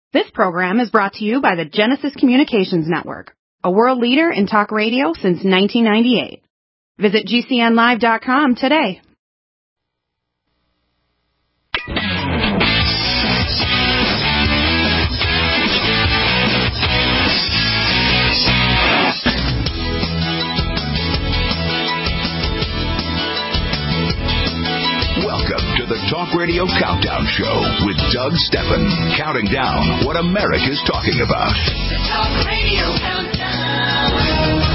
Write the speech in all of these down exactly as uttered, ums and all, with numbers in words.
This program is brought to you by the Genesis Communications Network, a world leader in talk radio since nineteen ninety-eight. Visit G C N live dot com today. The Talk Radio Countdown Show with Doug Steffen, counting down what America's talking about. The Talk Radio Countdown.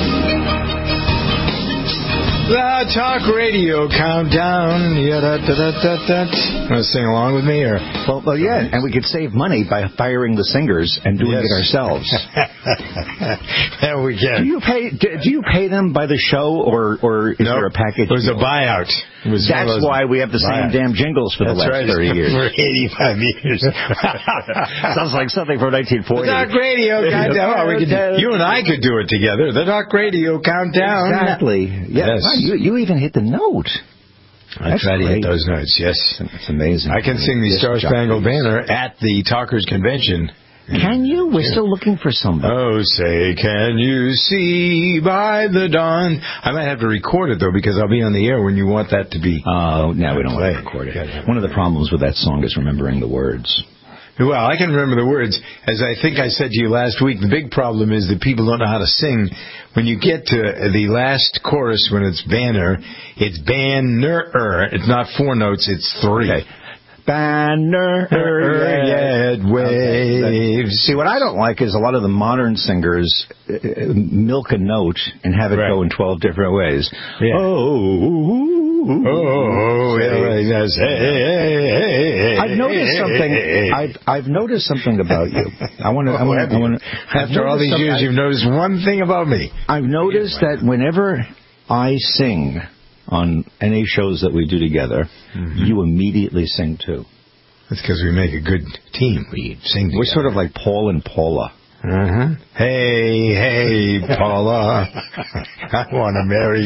The Talk Radio Countdown. Yeah, da, da, da, da, da. Want to sing along with me? Or? Well, well, yeah, and we could save money by firing the singers and doing yes. it ourselves. Yeah, we can. Do you pay? Do, do you pay them by the show, or or is nope. there a package? It was a buyout. It was That's why we have the same buyout. damn jingles for That's the last right. thirty years. For eighty-five years. Sounds like something from nineteen forty. The Talk Radio Countdown. Oh, we could, you and I could do it together. The Talk Radio Countdown. Exactly. Yeah. Yes. Wow, you, you even hit the note. I That's try to great. hit those notes, yes. That's amazing. I can sing the Star Spangled Banner at the Talkers Convention. Can you? We're still looking for somebody. Oh, say, can you see by the dawn? I might have to record it, though, because I'll be on the air when you want that to be. Oh, uh, no, we don't want to record it. One of the problems with that song is remembering the words. Well, I can remember the words. As I think I said to you last week, the big problem is that people don't know how to sing. When you get to the last chorus, when it's banner, it's banner. It's not four notes, it's three. Okay. Banner, yet waves. Okay. See, what I don't like is a lot of the modern singers uh, milk a note and have it right. go in twelve different ways. Yeah. Oh, oh, oh, yeah, yes. Hey, hey, hey, hey, I've noticed something. Hey, hey. I've I've noticed something about you. I want to. I want to. I want to. After all these years, you've noticed one thing about me. I've noticed that whenever I sing on any shows that we do together, mm-hmm. you immediately sing too. That's because we make a good team. We sing together. We're sort of like Paul and Paula. Uh-huh. Hey, hey, Paula. I want to marry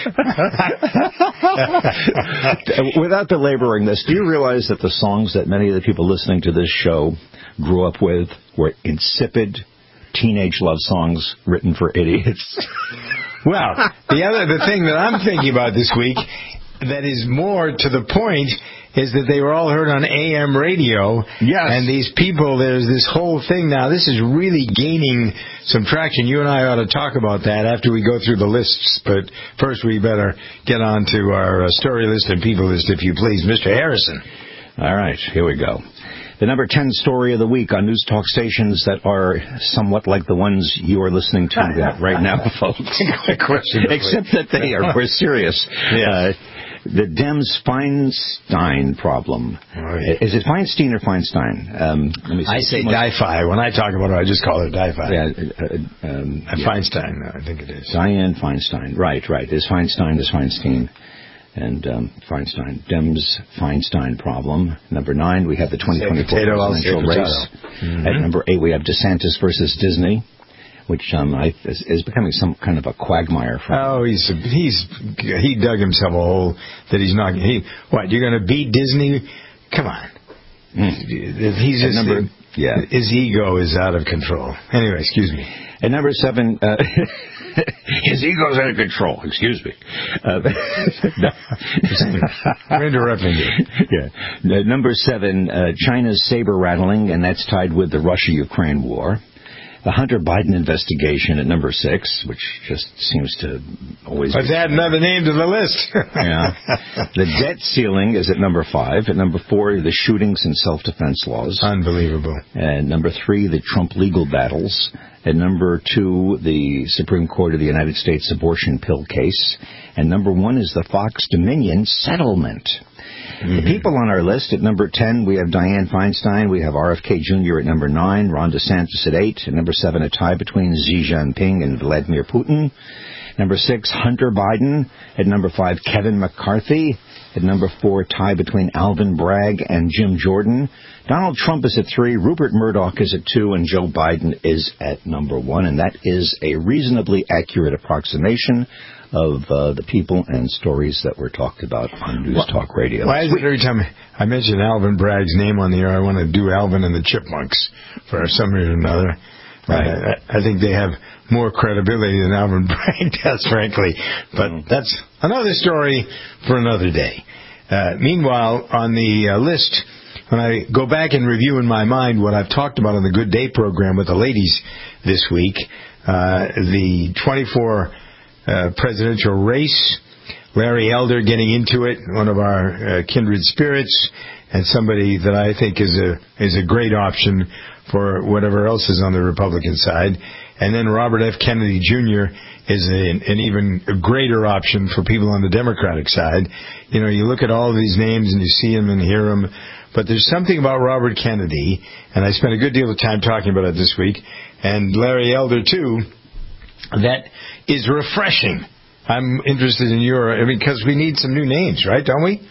you. Without belaboring this, do you realize that the songs that many of the people listening to this show grew up with were insipid teenage love songs written for idiots? Well, the other the thing that I'm thinking about this week that is more to the point is that they were all heard on A M radio. Yes. And these people, there's this whole thing now. This is really gaining some traction. You and I ought to talk about that after we go through the lists. But first we better get on to our uh, story list and people list, if you please. Mister Harrison. All right, here we go. The number ten story of the week on news talk stations that are somewhat like the ones you are listening to right now, folks. Except that they are we're serious. Yes. Uh, the Dems Feinstein problem. Right. Is it Feinstein or Feinstein? Um, let me see. I say Di-Fi. When I talk about it, I just call it Di-Fi. Yeah, uh, um, uh, Feinstein, I think it is. Dianne Feinstein. Right, right. Is Feinstein, is Feinstein. And um, Feinstein, Dems Feinstein problem. Number nine, we have the twenty twenty-four potato, presidential race. Mm-hmm. At number eight, we have DeSantis versus Disney, which um, I, is, is becoming some kind of a quagmire. For oh, he's he's he dug himself a hole that he's not. He what? You're going to beat Disney? Come on. Mm. He's just number, yeah. His ego is out of control. Anyway, excuse me. At number seven, uh, his ego's out of control. Excuse me. Uh, We're interrupting you. Yeah. Uh, number seven, uh, China's saber rattling, and that's tied with the Russia-Ukraine war. The Hunter Biden investigation at number six, which just seems to always... Let's add another name to the list. Yeah. The debt ceiling is at number five. At number four, the shootings and self-defense laws. Unbelievable. And number three, the Trump legal battles. At number two, the Supreme Court of the United States abortion pill case. And number one is the Fox Dominion settlement. Mm-hmm. The people on our list, at number ten, we have Dianne Feinstein. We have R F K Junior at number nine, Ron DeSantis at eight. At number seven, a tie between Xi Jinping and Vladimir Putin. Number six, Hunter Biden. At number five, Kevin McCarthy. At number four, tie between Alvin Bragg and Jim Jordan. Donald Trump is at three, Rupert Murdoch is at two, and Joe Biden is at number one. And that is a reasonably accurate approximation of uh, the people and stories that were talked about on News well, Talk Radio. Why is it every time I mention Alvin Bragg's name on the air, I want to do Alvin and the Chipmunks for some reason or another? Right. Uh, I think they have more credibility than Alvin Bragg does, frankly. But mm. that's another story for another day. Uh, meanwhile, on the uh, list, when I go back and review in my mind what I've talked about on the Good Day program with the ladies this week, uh, the twenty-four uh, presidential race, Larry Elder getting into it, one of our uh, kindred spirits, and somebody that I think is a is a great option for whatever else is on the Republican side. And then Robert F. Kennedy Junior is an, an even greater option for people on the Democratic side. You know, you look at all of these names and you see them and hear them, but there's something about Robert Kennedy, and I spent a good deal of time talking about it this week, and Larry Elder too, that is refreshing. I'm interested in your, I mean, because we need some new names, right, don't we?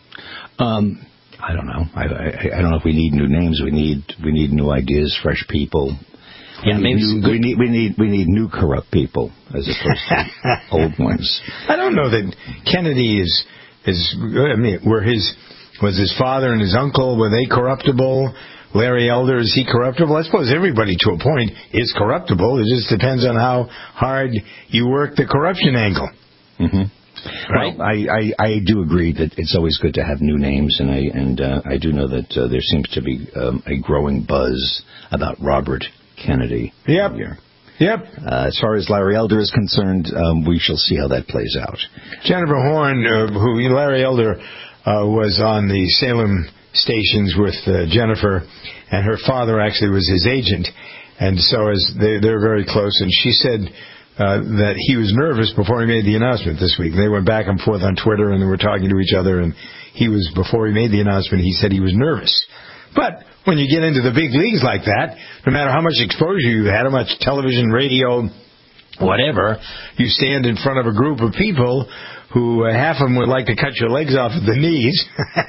Um... I don't know. I, I I don't know if we need new names. We need we need new ideas, fresh people. Yeah, we, maybe new, we need we need we need new corrupt people as opposed to old ones. I don't know that Kennedy is is. I mean, were his was his father and his uncle, were they corruptible? Larry Elder, is he corruptible? I suppose everybody to a point is corruptible. It just depends on how hard you work the corruption angle. Mm-hmm. Right. Well, I, I, I do agree that it's always good to have new names, and I and uh, I do know that uh, there seems to be um, a growing buzz about Robert Kennedy. Yep. Here. Yep. Uh, as far as Larry Elder is concerned, um, we shall see how that plays out. Jennifer Horn, uh, who Larry Elder uh, was on the Salem stations with uh, Jennifer, and her father actually was his agent, and so as they they're very close, and she said Uh, that he was nervous before he made the announcement this week. They went back and forth on Twitter, and they were talking to each other, and he was, before he made the announcement, he said he was nervous. But when you get into the big leagues like that, no matter how much exposure you had, how much television, radio, whatever, you stand in front of a group of people who uh, half of them would like to cut your legs off at the knees.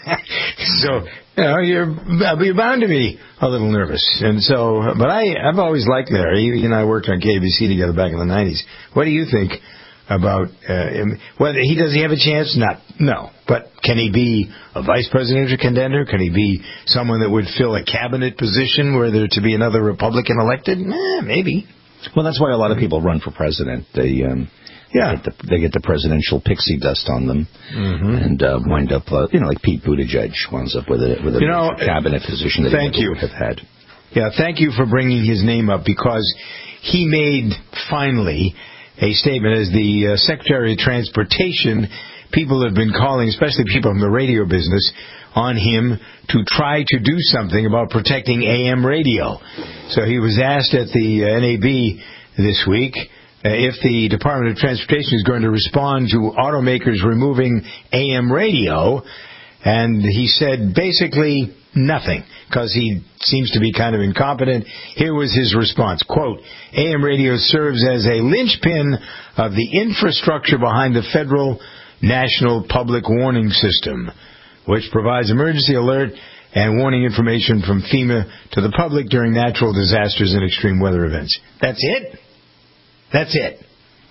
So, you know, you're, you're bound to be a little nervous. And so, but I, I've always liked Larry. He and I worked on K B C together back in the nineties. What do you think about uh, him? Whether he does he have a chance? Not, no. But can he be a vice presidential contender? Can he be someone that would fill a cabinet position were there to be another Republican elected? Eh, maybe. Well, that's why a lot of people run for president. They, um, yeah, get the, they get the presidential pixie dust on them, mm-hmm. and uh, wind up, uh, you know, like Pete Buttigieg winds up with a with a you know, cabinet position that thank he you. would have had. Yeah, thank you for bringing his name up, because he made finally a statement as the uh, Secretary of Transportation. People have been calling, especially people from the radio business, on him to try to do something about protecting A M radio. So he was asked at the N A B this week uh, if the Department of Transportation is going to respond to automakers removing A M radio, and he said basically nothing, because he seems to be kind of incompetent. Here was his response, quote, A M radio serves as a linchpin of the infrastructure behind the federal National Public Warning System, which provides emergency alert and warning information from FEMA to the public during natural disasters and extreme weather events. That's it? That's it.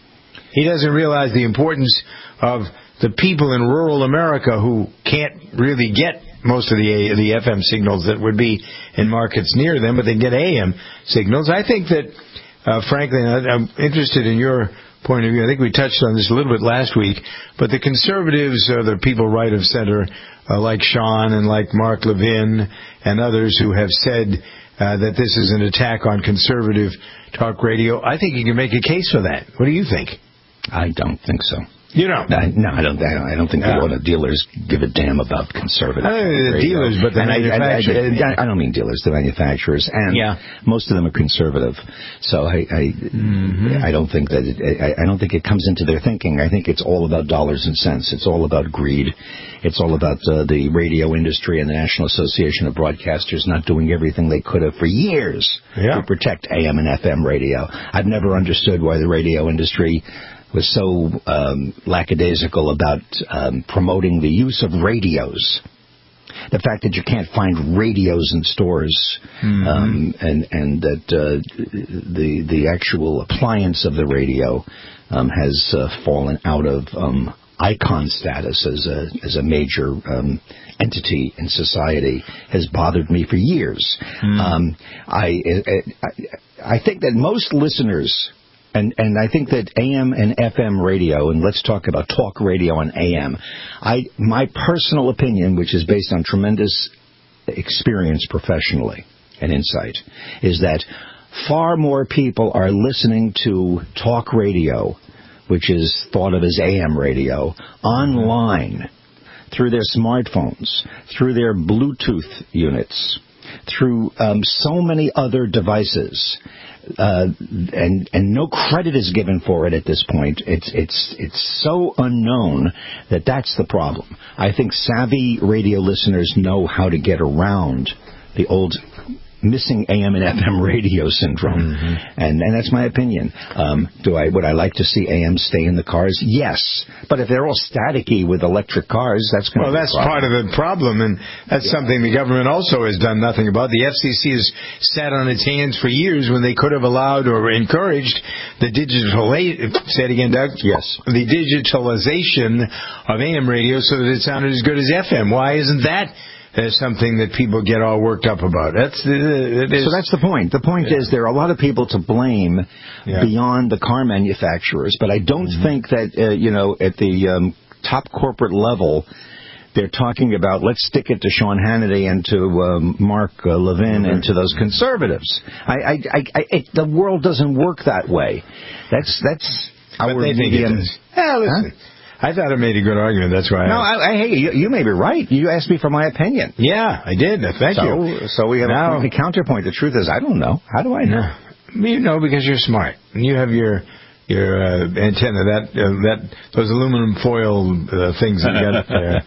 He doesn't realize the importance of the people in rural America who can't really get most of the the F M signals that would be in markets near them, but they get A M signals. I think that, uh, frankly, and I'm interested in your point of view. I think we touched on this a little bit last week, but the conservatives, uh, the people right of center, uh, like Sean and like Mark Levin and others who have said uh, that this is an attack on conservative talk radio, I think you can make a case for that. What do you think? I don't think so. You don't? I, no, I don't. I don't think yeah. the auto dealers give a damn about conservative. I don't mean the dealers, but the and manufacturers. I, I, I, I don't mean dealers, the manufacturers, and yeah. most of them are conservative. So I, I, mm-hmm. I don't think that. It, I, I don't think it comes into their thinking. I think it's all about dollars and cents. It's all about greed. It's all about uh, the radio industry and the National Association of Broadcasters not doing everything they could have for years yeah. to protect A M and F M radio. I've never understood why the radio industry was so um, lackadaisical about um, promoting the use of radios. The fact that you can't find radios in stores, mm-hmm. um, and and that uh, the the actual appliance of the radio um, has uh, fallen out of um, icon status as a as a major um, entity in society has bothered me for years. Mm. Um, I, I I think that most listeners. And and I think that A M and F M radio, and let's talk about talk radio and A M, I my personal opinion, which is based on tremendous experience professionally and insight, is that far more people are listening to talk radio, which is thought of as A M radio, online, through their smartphones, through their Bluetooth units, through um, so many other devices. Uh, and and no credit is given for it at this point. It's it's it's so unknown that that's the problem. I think savvy radio listeners know how to get around the old missing A M and F M radio syndrome, mm-hmm. and and that's my opinion. Um, do I would I like to see A M stay in the cars? Yes, but if they're all staticky with electric cars, that's going to well, be that's a problem. part of the problem, and that's yeah. something the government also has done nothing about. The F C C has sat on its hands for years when they could have allowed or encouraged the digital. Say it again, Doug. Yes, the digitalization of A M radio so that it sounded as good as F M. Why isn't that? There's something that people get all worked up about. That's uh, it is. So that's the point. The point yeah. is there are a lot of people to blame yeah. beyond the car manufacturers, but I don't mm-hmm. think that, uh, you know, at the um, top corporate level, they're talking about let's stick it to Sean Hannity and to um, Mark uh, Levin mm-hmm. and to those conservatives. I, I, I, I it, the world doesn't work that way. That's that's but our they think medium. It does. Yeah, listen. Huh? I thought I made a good argument. That's why. No, I, I, I, hey, you, you may be right. You asked me for my opinion. Yeah, I did. Thank so, you. So we have now, a counterpoint. The truth is, I don't know. How do I know? No. You know because you're smart. And you have your your uh, antenna. That uh, that those aluminum foil uh, things you got up there.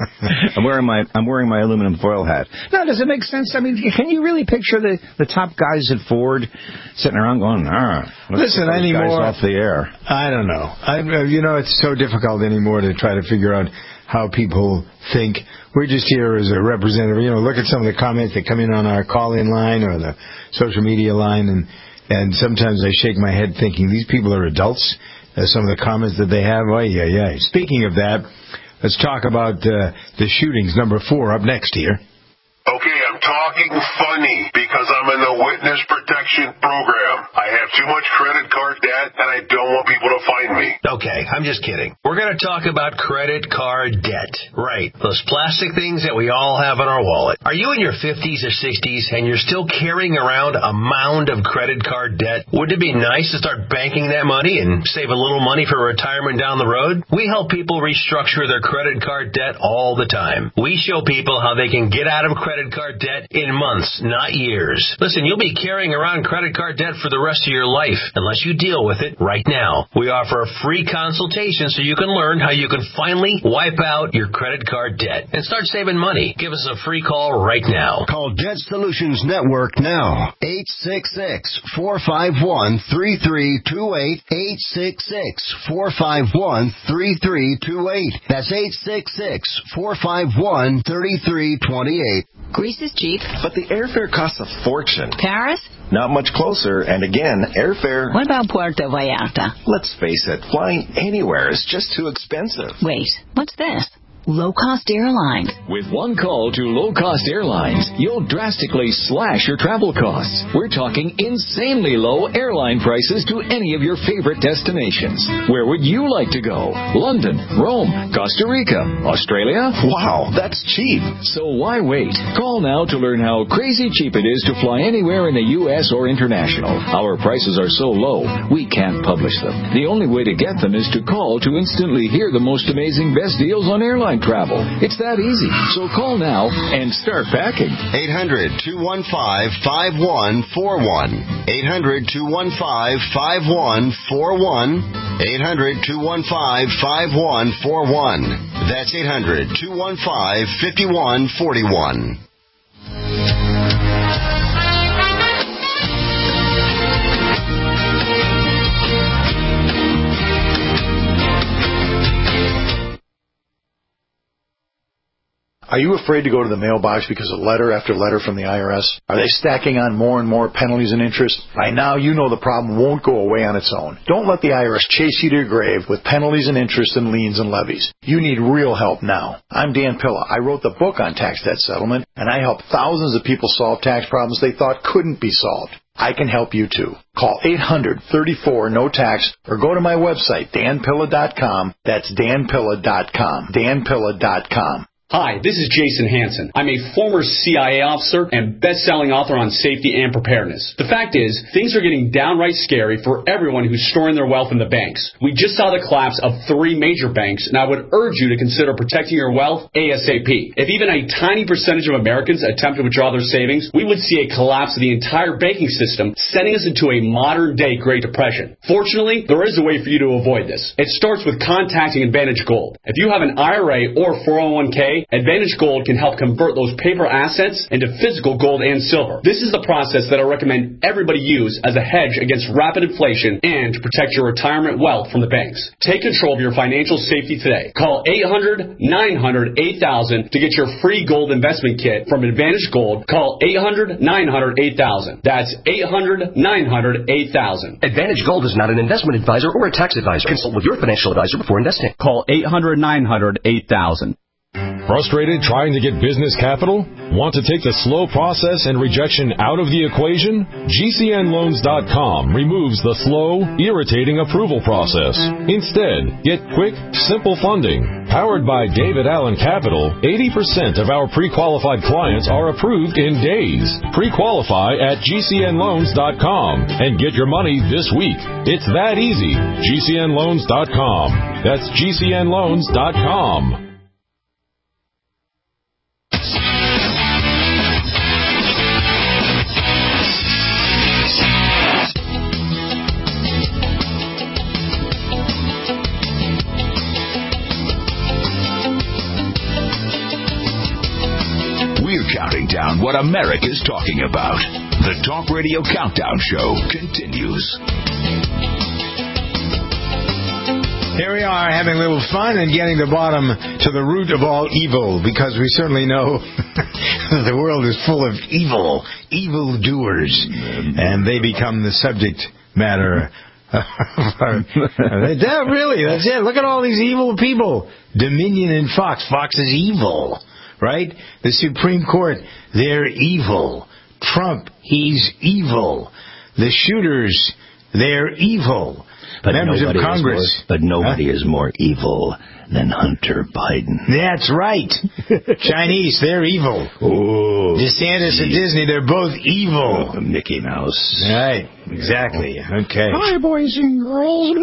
I'm wearing my I'm wearing my aluminum foil hat. No, does it make sense? I mean, can you really picture the, the top guys at Ford sitting around going, ah, listen, anymore guys off the air? I don't know. I, you know, it's so difficult anymore to try to figure out how people think. We're just here as a representative. You know, look at some of the comments that come in on our call-in line or the social media line, and and sometimes I shake my head thinking these people are adults. Uh, some of the comments that they have. Oh, yeah, yeah. Speaking of that, let's talk about uh, the shootings. Number four up next here. Okay, I'm talking funny because I'm in the witness protection program. I have too much credit card debt and I don't want people to find me. Okay, I'm just kidding. We're going to talk about credit card debt. Right, those plastic things that we all have in our wallet. Are you in your fifties or sixties and you're still carrying around a mound of credit card debt? Wouldn't it be nice to start banking that money and save a little money for retirement down the road? We help people restructure their credit card debt all the time. We show people how they can get out of credit credit card debt in months, not years. Listen, you'll be carrying around credit card debt for the rest of your life unless you deal with it right now. We offer a free consultation so you can learn how you can finally wipe out your credit card debt and start saving money. Give us a free call right now. Call Debt Solutions Network now. eight six six, four five one, three three two eight. eight six six, four five one, three three two eight. That's eight six six, four five one, three three two eight. Greece is cheap. But the airfare costs a fortune. Paris? Not much closer. And again, airfare... What about Puerto Vallarta? Let's face it, flying anywhere is just too expensive. Wait, what's this? Low-cost airlines. With one call to low-cost airlines, you'll drastically slash your travel costs. We're talking insanely low airline prices to any of your favorite destinations. Where would you like to go? London, Rome, Costa Rica, Australia? Wow, that's cheap. So why wait? Call now to learn how crazy cheap it is to fly anywhere in the U S or international. Our prices are so low, we can't publish them. The only way to get them is to call to instantly hear the most amazing best deals on airline travel. It's that easy. So call now and start packing. eight hundred, two one five, five one four one. eight hundred, two one five, five one four one. eight hundred, two one five, five one four one. That's eight hundred, two one five, five one four one. Are you afraid to go to the mailbox because of letter after letter from the I R S? Are they stacking on more and more penalties and interest? By now, you know the problem won't go away on its own. Don't let the I R S chase you to your grave with penalties and interest and liens and levies. You need real help now. I'm Dan Pilla. I wrote the book on tax debt settlement, and I help thousands of people solve tax problems they thought couldn't be solved. I can help you too. Call eight hundred, thirty-four, no tax or go to my website, dan pilla dot com. That's dan pilla dot com. dan pilla dot com. Hi, this is Jason Hansen. I'm a former C I A officer and best-selling author on safety and preparedness. The fact is, things are getting downright scary for everyone who's storing their wealth in the banks. We just saw the collapse of three major banks, and I would urge you to consider protecting your wealth ASAP. If even a tiny percentage of Americans attempt to withdraw their savings, we would see a collapse of the entire banking system, sending us into a modern-day Great Depression. Fortunately, there is a way for you to avoid this. It starts with contacting Advantage Gold. If you have an I R A or four oh one k, Advantage Gold can help convert those paper assets into physical gold and silver. This is the process that I recommend everybody use as a hedge against rapid inflation and to protect your retirement wealth from the banks. Take control of your financial safety today. Call eight hundred, nine hundred, eight thousand to get your free gold investment kit from Advantage Gold. Call eight hundred, nine hundred, eight thousand. That's eight hundred, nine hundred, eight thousand. Advantage Gold is not an investment advisor or a tax advisor. Consult with your financial advisor before investing. Call eight hundred, nine hundred, eight thousand. Frustrated trying to get business capital? Want to take the slow process and rejection out of the equation? G C N loans dot com removes the slow, irritating approval process. Instead, get quick, simple funding. Powered by David Allen Capital, eighty percent of our pre-qualified clients are approved in days. Pre-qualify at G C N loans dot com and get your money this week. It's that easy. G C N loans dot com. That's G C N loans dot com. Counting down what America's talking about. The Talk Radio Countdown Show continues. Here we are having a little fun and getting the bottom to the root of all evil, because we certainly know the world is full of evil, evil doers, and they become the subject matter. Yeah, really, that's it. Look at all these evil people. Dominion and Fox. Fox is evil. Right? The Supreme Court, they're evil. Trump, he's evil. The shooters, they're evil. But Members of Congress. More, but nobody huh? is more evil than Hunter Biden. That's right. Chinese, they're evil. Oh, DeSantis geez. and Disney, they're both evil. Oh, Mickey Mouse. Right. Exactly. Okay. Hi, boys and girls.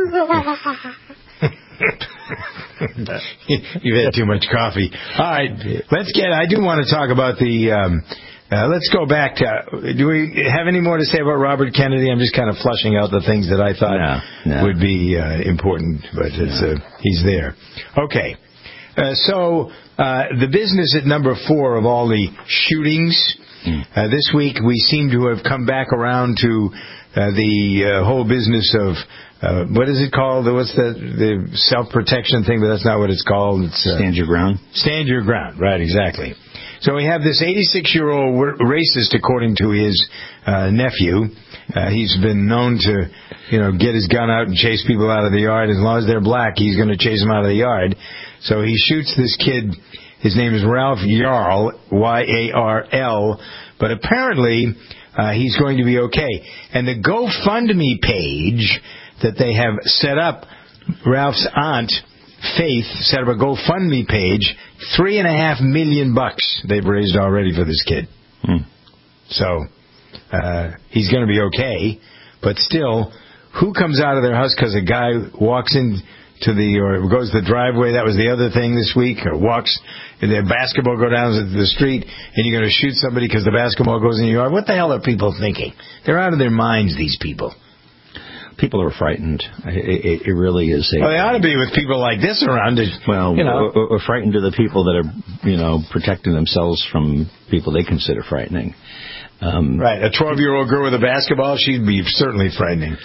You've had too much coffee. All right, let's get. I do want to talk about the. Um, uh, let's go back to. Do we have any more to say about Robert Kennedy? I'm just kind of flushing out the things that I thought no, no. would be uh, important, but it's uh, he's there. Okay, uh, so uh, the business at number four of all the shootings mm. uh, this week, we seem to have come back around to uh, the uh, whole business of. Uh, what is it called? What's the, the self-protection thing? But that's not what it's called. It's, uh, stand your ground. Stand your ground. Right, exactly. So we have this eighty-six-year-old racist, according to his uh, nephew. Uh, he's been known to, you know, get his gun out and chase people out of the yard. As long as they're black, he's going to chase them out of the yard. So he shoots this kid. His name is Ralph Yarl, Y A R L. But apparently, uh, he's going to be okay. And the GoFundMe page that they have set up, Ralph's aunt, Faith, set up a GoFundMe page, three and a half million bucks they've raised already for this kid. Hmm. So, uh, he's going to be okay, but still, who comes out of their house because a guy walks in to the, or goes to the driveway, that was the other thing this week, or walks, their basketball go down the street, and you're going to shoot somebody because the basketball goes in your yard? What the hell are people thinking? They're out of their minds, these people. People are frightened. It, it, it really is. A, well, they ought to be with people like this around. It, well, you know, or, or frightened to the people that are, you know, protecting themselves from people they consider frightening. Um, right. A twelve-year-old girl with a basketball, she'd be certainly frightening.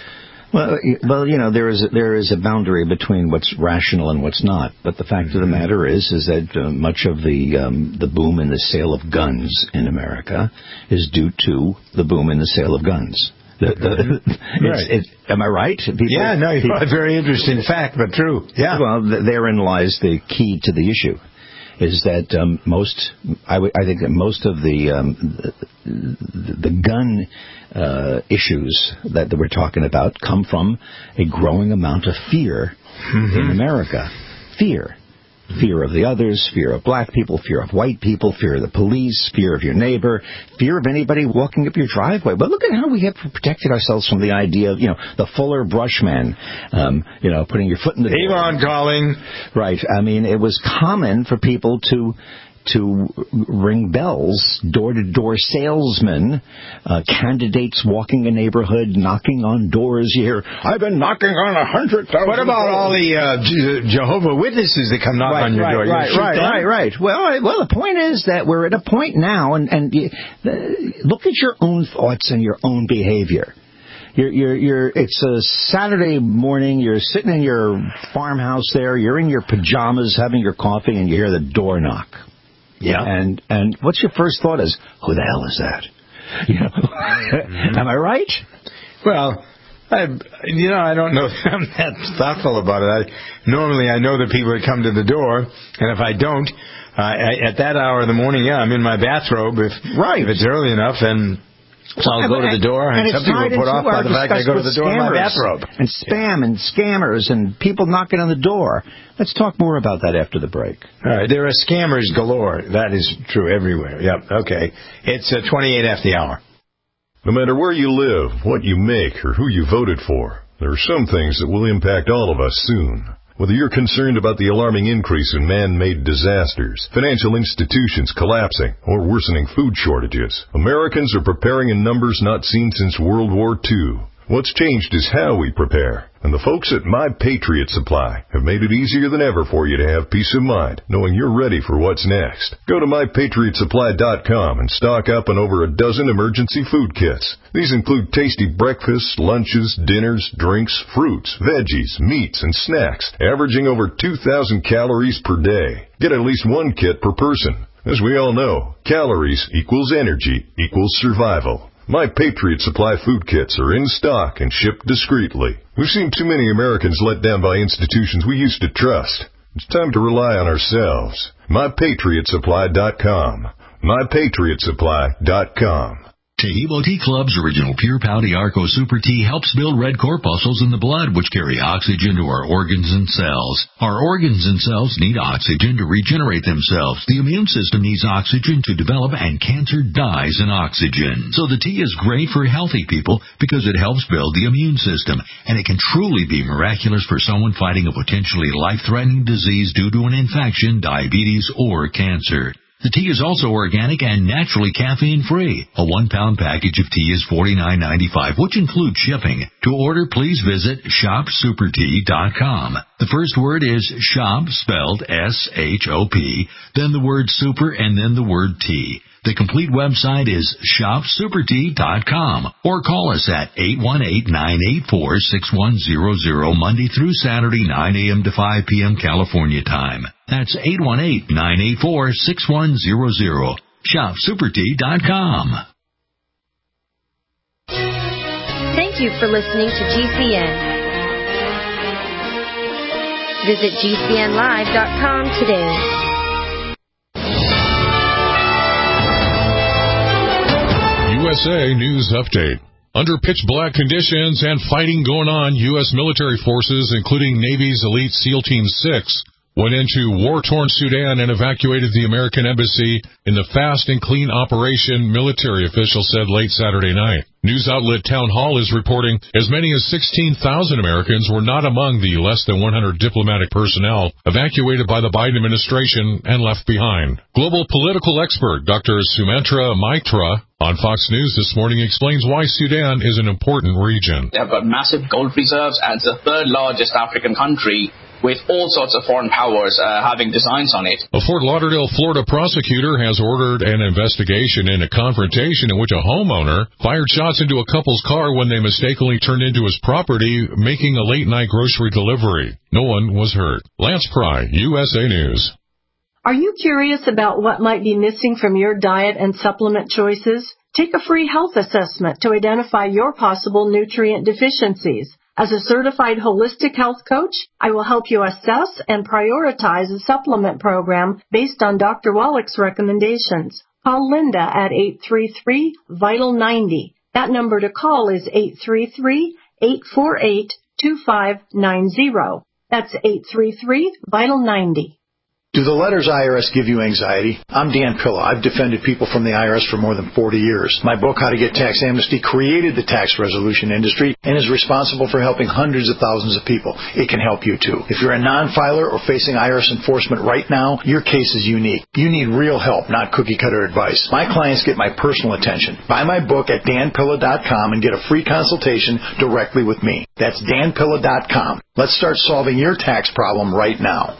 Well, well, you know, there is a, there is a boundary between what's rational and what's not. But the fact mm-hmm. of the matter is, is that uh, much of the um, the boom in the sale of guns in America is due to the boom in the sale of guns. The, the, right. It's, it's, am I right? People, yeah, no, people, a very interesting fact, but true. Yeah. Well, th- therein lies the key to the issue. Is that um, most? I, w- I think that most of the um, the, the gun uh, issues that, that we're talking about come from a growing amount of fear mm-hmm. in America. Fear. Fear of the others, fear of black people, fear of white people, fear of the police, fear of your neighbor, fear of anybody walking up your driveway. But look at how we have protected ourselves from the idea of, you know, the Fuller Brushman, um, you know, putting your foot in the door. Avon calling. Right. I mean, it was common for people to to ring bells, door-to-door salesmen, uh, candidates walking a neighborhood, knocking on doors here. I've been knocking on a hundred thousand. What about doors. all the uh, Je- Jehovah Witnesses that come knock right, on your right, door? Right, you right, right, right. Well, I, well, the point is that we're at a point now, and, and you, uh, look at your own thoughts and your own behavior. You're, you're, you're, it's a Saturday morning, you're sitting in your farmhouse there, you're in your pajamas having your coffee, and you hear the door knock. Yeah. And and what's your first thought is, who the hell is that? You know, mm-hmm. Am I right? Well, I, you know, I don't know if I'm that thoughtful about it. I, normally, I know the people that come to the door, and if I don't, uh, I, at that hour of the morning, yeah, I'm in my bathrobe. If right. if it's early enough, and so I'll go to the door, and, and some people put off by the fact I go to the door in my bathrobe. And spam and scammers and people knocking on the door. Let's talk more about that after the break. All right, there are scammers galore. That is true everywhere. Yep, okay. It's uh, twenty-eight after the hour. No matter where you live, what you make, or who you voted for, there are some things that will impact all of us soon. Whether you're concerned about the alarming increase in man-made disasters, financial institutions collapsing, or worsening food shortages, Americans are preparing in numbers not seen since World War Two. What's changed is how we prepare. And the folks at My Patriot Supply have made it easier than ever for you to have peace of mind, knowing you're ready for what's next. Go to my patriot supply dot com and stock up on over a dozen emergency food kits. These include tasty breakfasts, lunches, dinners, drinks, fruits, veggies, meats, and snacks, averaging over two thousand calories per day. Get at least one kit per person. As we all know, calories equals energy equals survival. My Patriot Supply food kits are in stock and shipped discreetly. We've seen too many Americans let down by institutions we used to trust. It's time to rely on ourselves. my patriot supply dot com. my patriot supply dot com. Taheebo Tea Club's original Pure Pouty Arco Super Tea helps build red corpuscles in the blood, which carry oxygen to our organs and cells. Our organs and cells need oxygen to regenerate themselves. The immune system needs oxygen to develop, and cancer dies in oxygen. So the tea is great for healthy people because it helps build the immune system, and it can truly be miraculous for someone fighting a potentially life-threatening disease due to an infection, diabetes, or cancer. The tea is also organic and naturally caffeine-free. A one-pound package of tea is forty-nine ninety-five, which includes shipping. To order, please visit shop super tea dot com. The first word is shop, spelled S H O P, then the word super, and then the word tea. The complete website is shop super tea dot com, or call us at eight one eight, nine eight four, six one zero zero Monday through Saturday, nine a.m. to five p.m. California time. That's eight one eight, nine eight four, six one zero zero. shop super tea dot com. Thank you for listening to G C N. Visit G C N live dot com today. U S A News Update. Under pitch-black conditions and fighting going on, U S military forces, including Navy's Elite SEAL Team six, went into war-torn Sudan and evacuated the American embassy in the fast and clean operation, military officials said late Saturday night. News outlet Town Hall is reporting as many as sixteen thousand Americans were not among the less than one hundred diplomatic personnel evacuated by the Biden administration and left behind. Global political expert Doctor Sumantra Maitra on Fox News this morning explains why Sudan is an important region. They have got massive gold reserves, and it's the third largest African country with all sorts of foreign powers uh, having designs on it. A Fort Lauderdale, Florida prosecutor has ordered an investigation in a confrontation in which a homeowner fired shots into a couple's car when they mistakenly turned into his property, making a late-night grocery delivery. No one was hurt. Lance Pry, U S A News. Are you curious about what might be missing from your diet and supplement choices? Take a free health assessment to identify your possible nutrient deficiencies. As a certified holistic health coach, I will help you assess and prioritize a supplement program based on Doctor Wallach's recommendations. Call Linda at eight three three, vital ninety. That number to call is eight three three, eight four eight, two five nine zero. That's eight three three, vital ninety. Do the letters I R S give you anxiety? I'm Dan Pilla. I've defended people from the I R S for more than forty years. My book, How to Get Tax Amnesty, created the tax resolution industry and is responsible for helping hundreds of thousands of people. It can help you, too. If you're a non-filer or facing I R S enforcement right now, your case is unique. You need real help, not cookie-cutter advice. My clients get my personal attention. Buy my book at dan pilla dot com and get a free consultation directly with me. That's dan pilla dot com. Let's start solving your tax problem right now.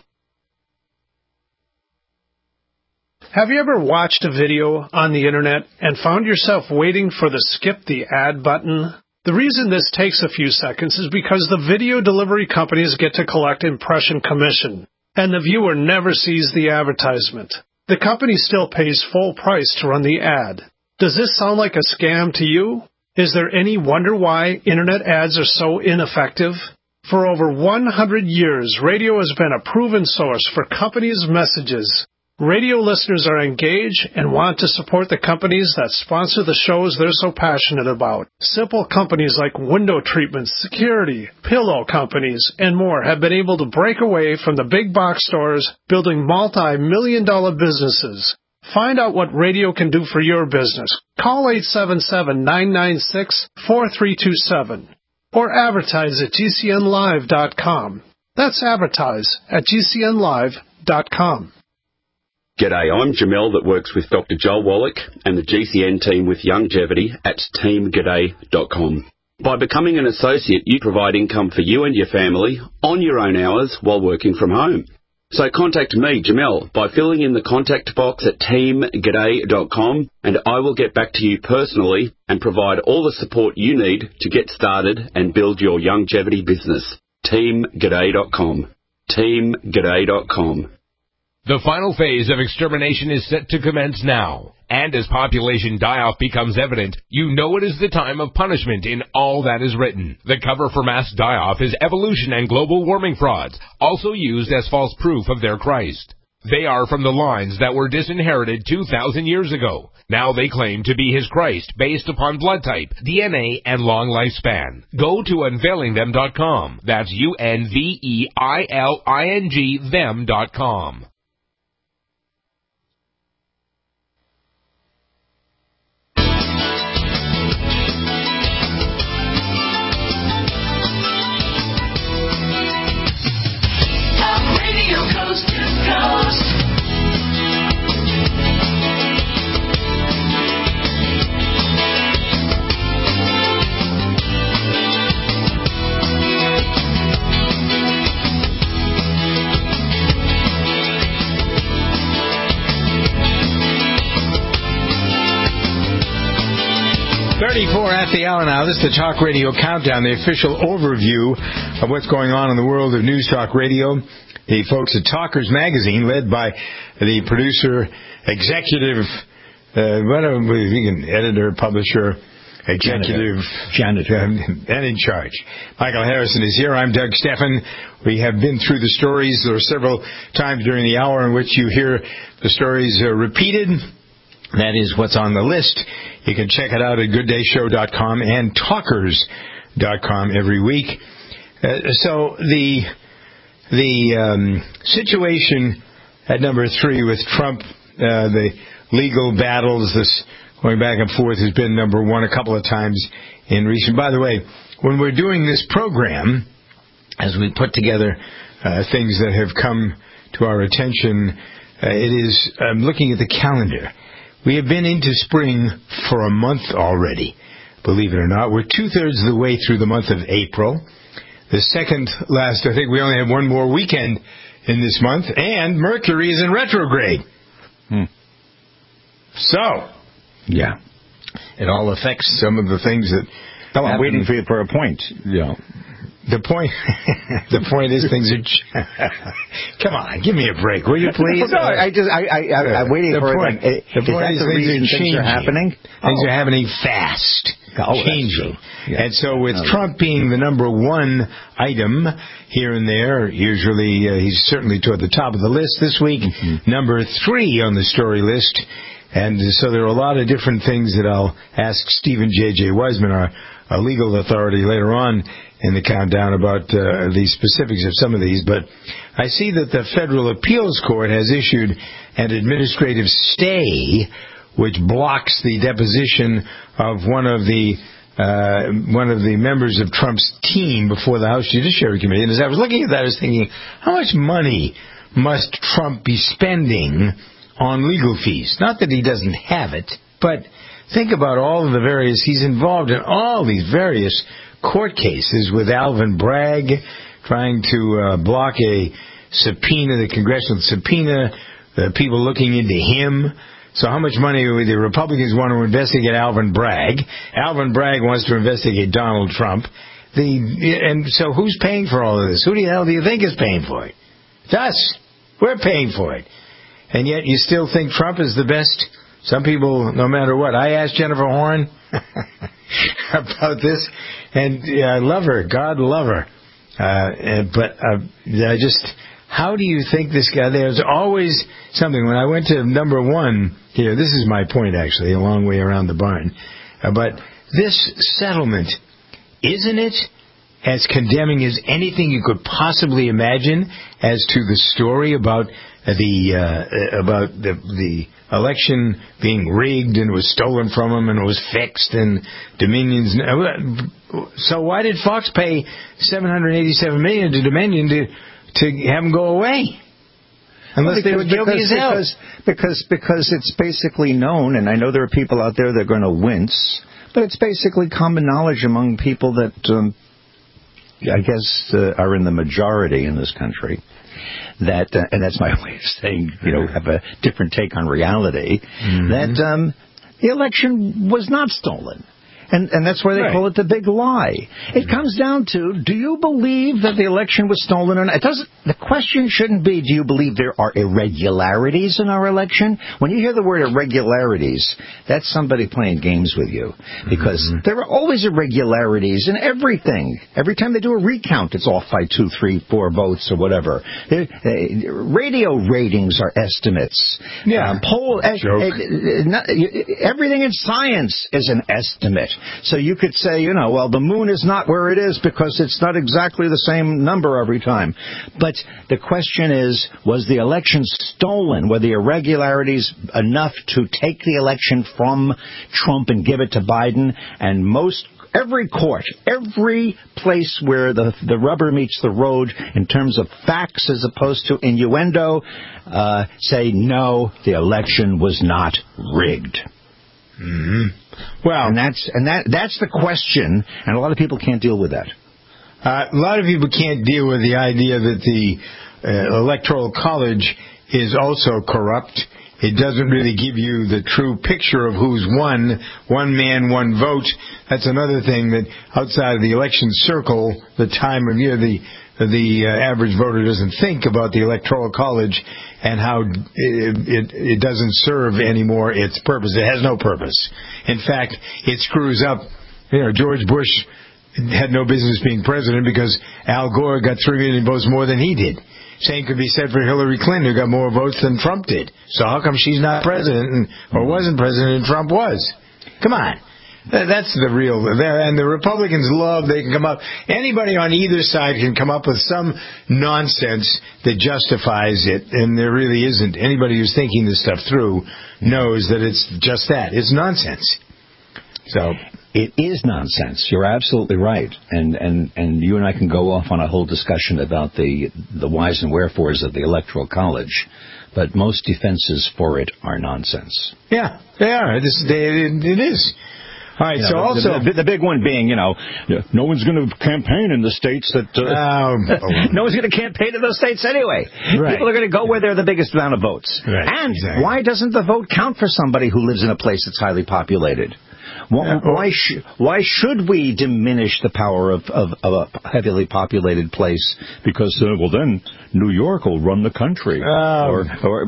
Have you ever watched a video on the internet and found yourself waiting for the skip the ad button? The reason this takes a few seconds is because the video delivery companies get to collect impression commission, and the viewer never sees the advertisement. The company still pays full price to run the ad. Does this sound like a scam to you? Is there any wonder why internet ads are so ineffective? For over one hundred years, radio has been a proven source for companies' messages. Radio listeners are engaged and want to support the companies that sponsor the shows they're so passionate about. Simple companies like window treatments, security, pillow companies, and more have been able to break away from the big box stores, building multi-million dollar businesses. Find out what radio can do for your business. Call eight seven seven, nine nine six, four three two seven or advertise at G C N live dot com. That's advertise at G C N live dot com. G'day, I'm Jamel that works with Doctor Joel Wallach and the G C N team with Longevity at team g'day dot com. By becoming an associate, you provide income for you and your family on your own hours while working from home. So contact me, Jamel, by filling in the contact box at team g'day dot com, and I will get back to you personally and provide all the support you need to get started and build your longevity business. team g'day dot com. team g'day dot com. The final phase of extermination is set to commence now, and as population die-off becomes evident, you know it is the time of punishment in all that is written. The cover for mass die-off is evolution and global warming frauds, also used as false proof of their Christ. They are from the lines that were disinherited two thousand years ago. Now they claim to be his Christ based upon blood type, D N A, and long lifespan. Go to unveiling them dot com. That's U N V E I L I N G them dot com. Coast to coast. thirty-four at the hour now. This is the Talk Radio Countdown, the official overview of what's going on in the world of News Talk Radio. The folks at Talkers Magazine, led by the producer, executive, uh, what are we, editor, publisher, executive, janitor, and in charge. Michael Harrison is here. I'm Doug Steffen. We have been through the stories. There are several times during the hour in which you hear the stories uh, repeated. That is what's on the list. You can check it out at good day show dot com and talkers dot com every week. Uh, so the the um, situation at number three with Trump, uh, the legal battles, this going back and forth, has been number one a couple of times in recent. By the way, when we're doing this program, as we put together uh, things that have come to our attention, uh, it is um, looking at the calendar. We have been into spring for a month already, believe it or not. We're two-thirds of the way through the month of April. the second last, I think we only have one more weekend in this month, and Mercury is in retrograde. Hmm. So, yeah, it all affects some of the things that. Oh, I'm waiting for you for a point. Yeah. The point, the point is, things are. Come on, give me a break, will you, please? No, I just, I, I, I, I'm waiting the for point, it. The point is, the things are things are happening. Things oh. are happening fast, oh, changing, yeah. and so with oh, Trump yeah. being the number one item here and there, usually uh, he's certainly toward the top of the list this week. Mm-hmm. Number three on the story list. And so there are a lot of different things that I'll ask Stephen J J. Wiseman, our, our legal authority, later on in the countdown about uh, the specifics of some of these. But I see that the Federal Appeals Court has issued an administrative stay which blocks the deposition of one of the uh, one of the members of Trump's team before the House Judiciary Committee. And as I was looking at that, I was thinking, how much money must Trump be spending on legal fees? Not that he doesn't have it, but think about all of the various, he's involved in all these various court cases with Alvin Bragg trying to uh, block a subpoena, the congressional subpoena, the people looking into him. So how much money do the Republicans want to investigate Alvin Bragg? Alvin Bragg wants to investigate Donald Trump. The and so who's paying for all of this? Who the hell do you think is paying for it? It's us. We're paying for it. And yet you still think Trump is the best? Some people, no matter what. I asked Jennifer Horn about this, and yeah, I love her. God love her. Uh, but uh, I just, how do you think this guy, there's always something. When I went to number one here, this is my point actually, a long way around the barn. Uh, but this settlement, isn't it as condemning as anything you could possibly imagine as to the story about the uh, about the the election being rigged and it was stolen from him and it was fixed and Dominion's. So why did Fox pay seven hundred eighty-seven million dollars to Dominion to to have him go away? Unless well, because, they were guilty because, as hell. Because, because because it's basically known, and I know there are people out there that are going to wince, but it's basically common knowledge among people that um, I guess uh, are in the majority in this country. That uh, and that's my way of saying, you know, have a different take on reality. Mm-hmm. That um, the election was not stolen. And and that's why they right. call it the big lie. It comes down to, do you believe that the election was stolen or not? It doesn't. The question shouldn't be, do you believe there are irregularities in our election? When you hear the word irregularities, that's somebody playing games with you. Because mm-hmm. there are always irregularities in everything. Every time they do a recount, it's off by two, three, four votes or whatever. They, they, radio ratings are estimates. Yeah. Um, poll. Uh, uh, not, everything in science is an estimate. So you could say, you know, well, the moon is not where it is because it's not exactly the same number every time. But the question is, was the election stolen? Were the irregularities enough to take the election from Trump and give it to Biden? And most, every court, every place where the, the rubber meets the road in terms of facts as opposed to innuendo, uh, say, no, the election was not rigged. Mm-hmm. Well, and that's and that that's the question, and a lot of people can't deal with that. Uh, a lot of people can't deal with the idea that the uh, Electoral College is also corrupt. It doesn't really give you the true picture of who's won. One man, one vote. That's another thing that outside of the election circle, the time of year, the the uh, average voter doesn't think about the Electoral College and how it, it, it doesn't serve anymore its purpose. It has no purpose. In fact, it screws up. You know, George Bush had no business being president because Al Gore got three million votes more than he did. Same could be said for Hillary Clinton, who got more votes than Trump did. So how come she's not president and, or wasn't president and Trump was? Come on. That's the real, and the Republicans love, they can come up, anybody on either side can come up with some nonsense that justifies it, and there really isn't. Anybody who's thinking this stuff through knows that it's just that. It's nonsense. So it is nonsense. You're absolutely right. And, and, and you and I can go off on a whole discussion about the, the whys and wherefores of the Electoral College. But most defenses for it are nonsense. Yeah, they are. This, they, it, it is. All right, you know, so the, also... The, the big one being, you know, no one's going to campaign in the states that... Uh, um, no one's going to campaign in those states anyway. Right. People are going to go where they're the biggest amount of votes. Right, and exactly. why doesn't the vote count for somebody who lives in a place that's highly populated? Why, Yeah, or, why, sh- why should we diminish the power of, of, of a heavily populated place? Because, uh, well, then New York will run the country. Um, or... or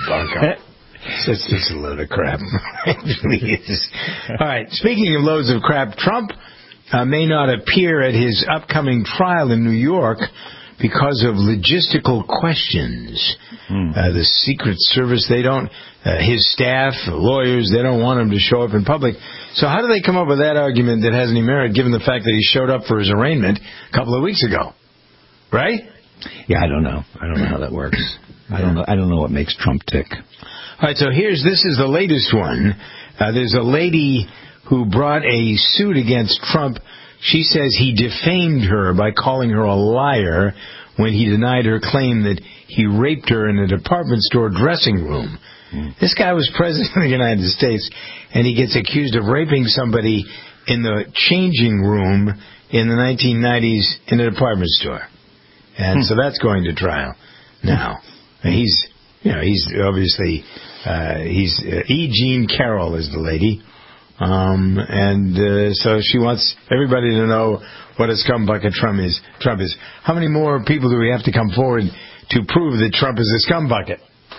It's just a load of crap. It really is. All right. Speaking of loads of crap, Trump uh, may not appear at his upcoming trial in New York because of logistical questions. Mm. Uh, the Secret Service, they don't, uh, his staff, lawyers, they don't want him to show up in public. So how do they come up with that argument that has any merit, given the fact that he showed up for his arraignment a couple of weeks ago? Right? Yeah, I don't know. I don't know how that works. I don't know. I don't know what makes Trump tick. All right, so here's, this is the latest one. Uh, there's a lady who brought a suit against Trump. She says he defamed her by calling her a liar when he denied her claim that he raped her in a department store dressing room. Mm. This guy was president of the United States, and he gets accused of raping somebody in the changing room in the nineteen nineties in a department store. And hmm. so that's going to trial now. And he's, you know, he's obviously... Uh, he's uh, E. Jean Carroll is the lady, um, and uh, so she wants everybody to know what a scumbucket Trump is. Trump is. How many more people do we have to come forward to prove that Trump is a scumbucket?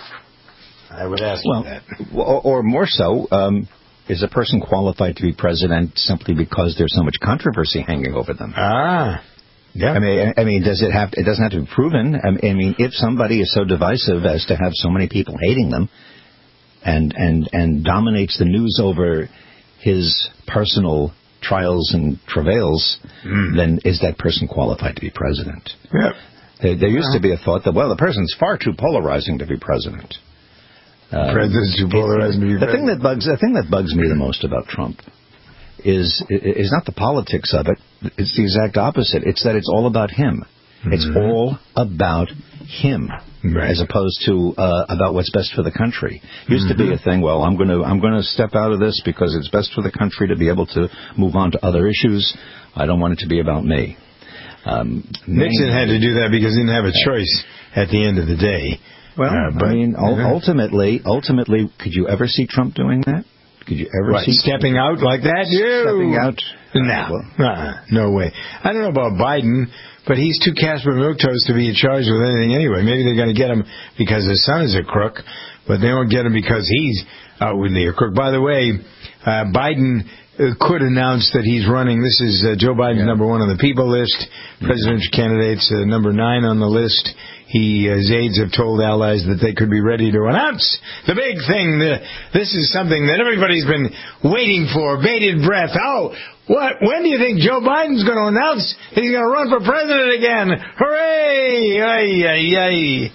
I would ask well, that. Or, or more so, um, is a person qualified to be president simply because there's so much controversy hanging over them? Ah. Yeah. I mean, I mean, does it have? To, it doesn't have to be proven. I mean, if somebody is so divisive as to have so many people hating them, and and and dominates the news over his personal trials and travails, mm. then is that person qualified to be president? Yeah. There, there used yeah. to be a thought that, well, the person's far too polarizing to be president. Uh, President's too polarizing to be the president. Thing that bugs, the thing that bugs me the most about Trump is is not the politics of it. It's the exact opposite. It's that it's all about him. Mm-hmm. It's all about him, right. as opposed to uh, about what's best for the country. Used mm-hmm. to be a thing. Well, I'm going to I'm going to step out of this because it's best for the country to be able to move on to other issues. I don't want it to be about me. Um, Nixon had to do that because he didn't have a choice at the end of the day. Well, uh, but, I mean, uh-huh. ultimately, ultimately, could you ever see Trump doing that? Could you ever what, see stepping out like that? Stepping out? No, uh-uh, no way. I don't know about Biden, but he's too Casper Milquetoast to be charged with anything anyway. Maybe they're going to get him because his son is a crook, but they won't get him because he's outwardly a crook. By the way, uh, Biden uh, could announce that he's running. This is uh, Joe Biden's yeah. number one on the people list. Presidential candidates uh, number nine on the list. He, his aides have told allies that they could be ready to announce the big thing. The, this is something that everybody's been waiting for, bated breath. Oh, what? When do you think Joe Biden's going to announce that he's going to run for president again? Hooray! Ay, ay, ay.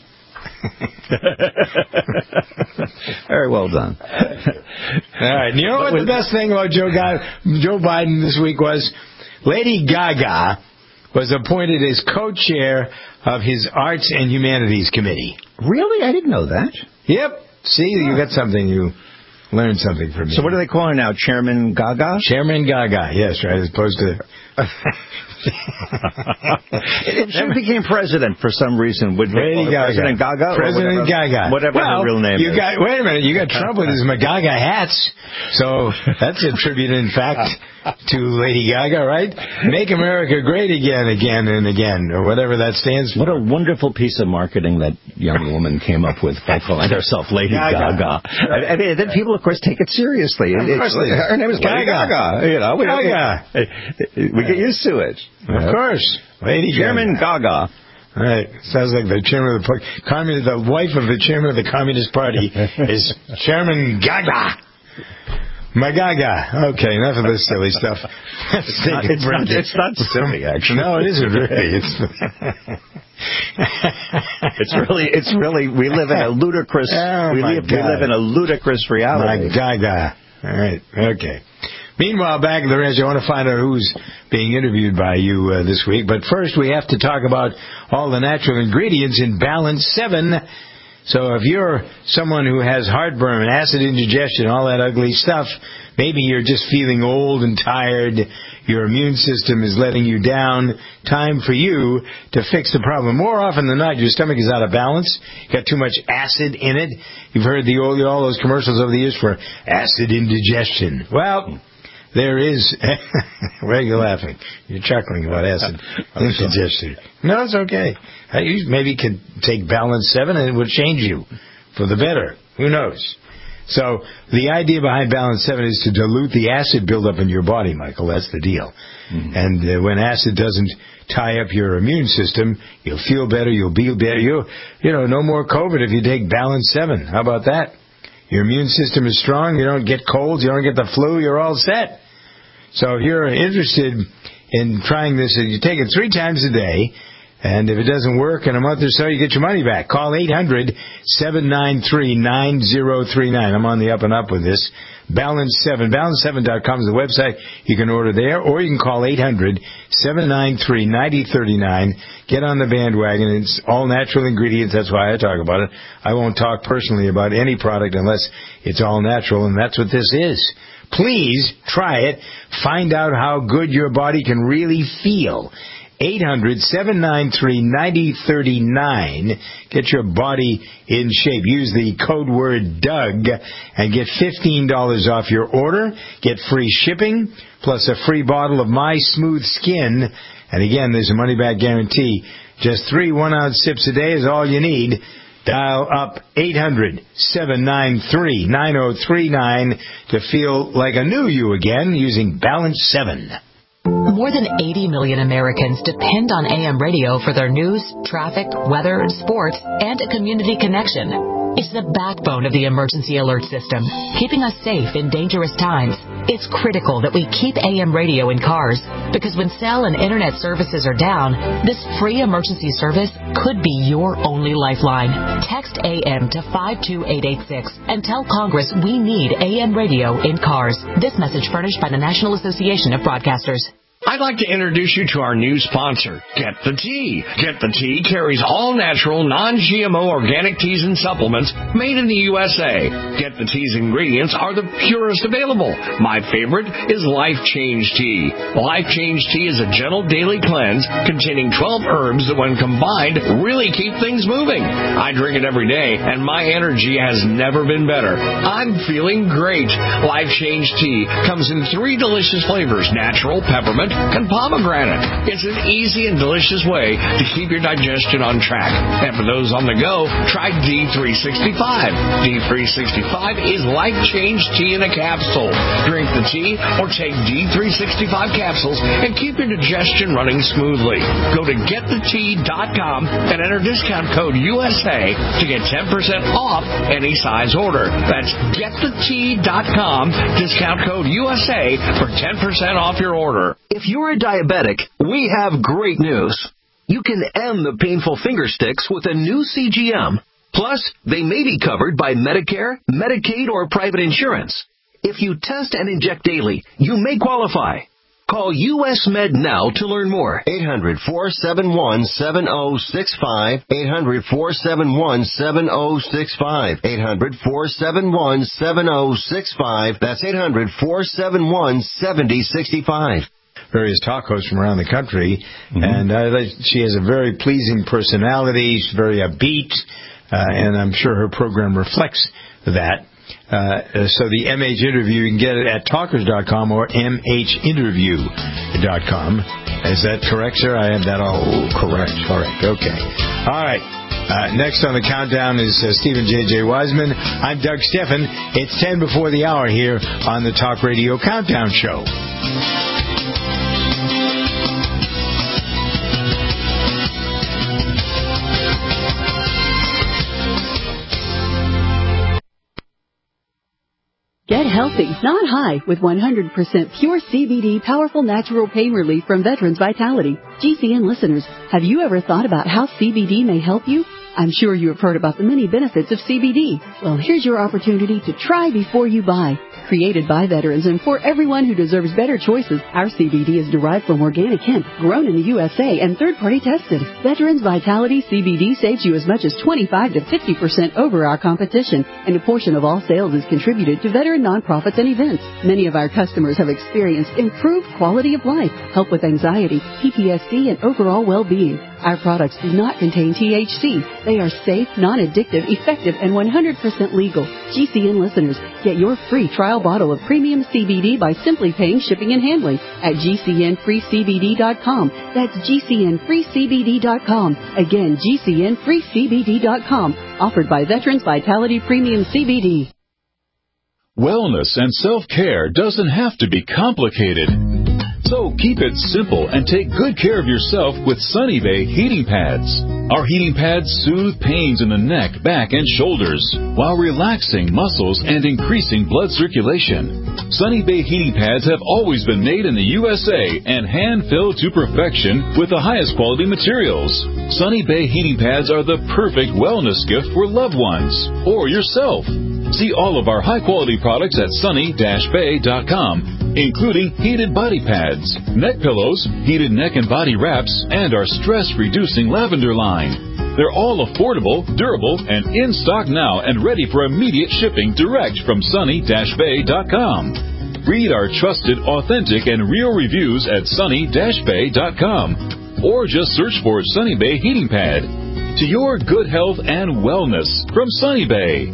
Very well done. All right. You know what the best thing about Joe, Joe Biden this week was? Lady Gaga was appointed as co-chair of his Arts and Humanities Committee. Really? I didn't know that. Yep. See, you got something. You learned something from me. So what do they call her now? Chairman Gaga? Chairman Gaga, yes, right, as opposed to... If she became president for some reason, would they call her Gaga. President Gaga? President whatever, Gaga. Whatever well, her real name you is. Got, wait a minute, you got Trump with his McGaga hats. So that's a tribute, in fact, to Lady Gaga, right? Make America great again, again, and again, or whatever that stands for. What a wonderful piece of marketing that young woman came up with by calling herself Lady Gaga. Gaga. I mean, then people, of course, take it seriously. Of course they do. Her name is Lady Gaga. Gaga. You know, we, Gaga. We get used to it. Of course. Lady Chairman Gaga. Gaga. Right. Sounds like the chairman of the communist, the wife of the chairman of the Communist Party is Chairman Gaga. Magaga. Okay, enough of this silly stuff. It's not, it's, not, it's not silly, actually. No, it isn't really. It's it's really, it's really. We live in a ludicrous. Oh, we, live, we live in a ludicrous reality. Magaga. All right. Okay. Meanwhile, back at the ranch, I want to find out who's being interviewed by you uh, this week. But first, we have to talk about all the natural ingredients in Balance seven. So if you're someone who has heartburn, acid indigestion, all that ugly stuff, maybe you're just feeling old and tired, your immune system is letting you down, time for you to fix the problem. More often than not, your stomach is out of balance, you got too much acid in it. You've heard the all, all those commercials over the years for acid indigestion. Well, there is... Why are you laughing? You're chuckling about acid indigestion. No, it's okay. You maybe could take Balance seven and it would change you for the better. Who knows? So the idea behind Balance seven is to dilute the acid buildup in your body, Michael. That's the deal. Mm-hmm. And uh, when acid doesn't tie up your immune system, you'll feel better, you'll be better. You'll, you know, no more COVID if you take Balance seven. How about that? Your immune system is strong, you don't get colds, you don't get the flu, you're all set. So if you're interested in trying this, you take it three times a day, and if it doesn't work in a month or so, you get your money back. Call eight hundred, seven nine three, nine zero three nine. I'm on the up and up with this. Balance seven. balance seven dot com is the website. You can order there, or you can call eight hundred, seven nine three, nine zero three nine. Get on the bandwagon. It's all natural ingredients. That's why I talk about it. I won't talk personally about any product unless it's all natural, and that's what this is. Please try it. Find out how good your body can really feel. eight hundred, seven nine three, nine zero three nine. Get your body in shape. Use the code word Doug and get fifteen dollars off your order. Get free shipping plus a free bottle of My Smooth Skin. And again, there's a money-back guarantee. Just three one-ounce sips a day is all you need. Dial up eight hundred, seven nine three, nine zero three nine to feel like a new you again using Balance seven. More than eighty million Americans depend on A M radio for their news, traffic, weather, sports, and a community connection. It's the backbone of the emergency alert system, keeping us safe in dangerous times. It's critical that we keep A M radio in cars, because when cell and internet services are down, this free emergency service could be your only lifeline. Text A M to five two eight eight six and tell Congress we need A M radio in cars. This message furnished by the National Association of Broadcasters. I'd like to introduce you to our new sponsor, Get the Tea. Get the Tea carries all-natural, non-G M O organic teas and supplements made in the U S A. Get the Tea's ingredients are the purest available. My favorite is Life Change Tea. Life Change Tea is a gentle daily cleanse containing twelve herbs that, when combined, really keep things moving. I drink it every day, and my energy has never been better. I'm feeling great. Life Change Tea comes in three delicious flavors: natural, peppermint, and pomegranate. It's an easy and delicious way to keep your digestion on track. And for those on the go, try D three sixty-five. D three sixty-five is Life Change Tea in a capsule. Drink the tea or take D three sixty-five capsules and keep your digestion running smoothly. Go to get the tea dot com and enter discount code U S A to get ten percent off any size order. That's get the tea dot com, discount code U S A for ten percent off your order. If you're a diabetic, we have great news. You can end the painful finger sticks with a new C G M. Plus, they may be covered by Medicare, Medicaid, or private insurance. If you test and inject daily, you may qualify. Call U S Med now to learn more. eight hundred, four seven one, seven zero six five. eight hundred, four seven one, seven zero six five. eight hundred, four seven one, seven zero six five. That's eight hundred, four seven one, seven zero six five. Various talk hosts from around the country, mm-hmm. and uh, she has a very pleasing personality. She's very upbeat, uh, and I'm sure her program reflects that. Uh, so the M H interview, you can get it at talkers dot com or M H interview dot com. Is that correct, sir? I have that all correct. Correct. Okay. All right. Uh, next on the countdown is uh, Stephen J J. Wiseman. I'm Doug Steffen. It's ten before the hour here on the Talk Radio Countdown Show. Get healthy, not high, with one hundred percent pure C B D powerful natural pain relief from Veterans Vitality. G C N listeners, have you ever thought about how C B D may help you? I'm sure you have heard about the many benefits of C B D. Well, here's your opportunity to try before you buy. Created by veterans and for everyone who deserves better choices, our C B D is derived from organic hemp, grown in the U S A and third-party tested. Veterans Vitality C B D saves you as much as twenty-five to fifty percent over our competition, and a portion of all sales is contributed to veteran nonprofits and events. Many of our customers have experienced improved quality of life, help with anxiety, P T S D, and overall well-being. Our products do not contain T H C. They are safe, non-addictive, effective, and one hundred percent legal. G C N listeners, get your free trial bottle of premium C B D by simply paying shipping and handling at G C N free C B D dot com. That's G C N free C B D dot com. Again, G C N free C B D dot com. Offered by Veterans Vitality Premium C B D. Wellness and self-care doesn't have to be complicated. So keep it simple and take good care of yourself with Sunny Bay heating pads. Our heating pads soothe pains in the neck, back, and shoulders while relaxing muscles and increasing blood circulation. Sunny Bay heating pads have always been made in the U S A and hand-filled to perfection with the highest quality materials. Sunny Bay heating pads are the perfect wellness gift for loved ones or yourself. See all of our high-quality products at sunny dash bay dot com, including heated body pads, neck pillows, heated neck and body wraps, and our stress-reducing lavender line. They're all affordable, durable, and in stock now and ready for immediate shipping direct from sunny dash bay dot com. Read our trusted, authentic, and real reviews at sunny dash bay dot com, or just search for Sunny Bay Heating Pad. To your good health and wellness from Sunny Bay.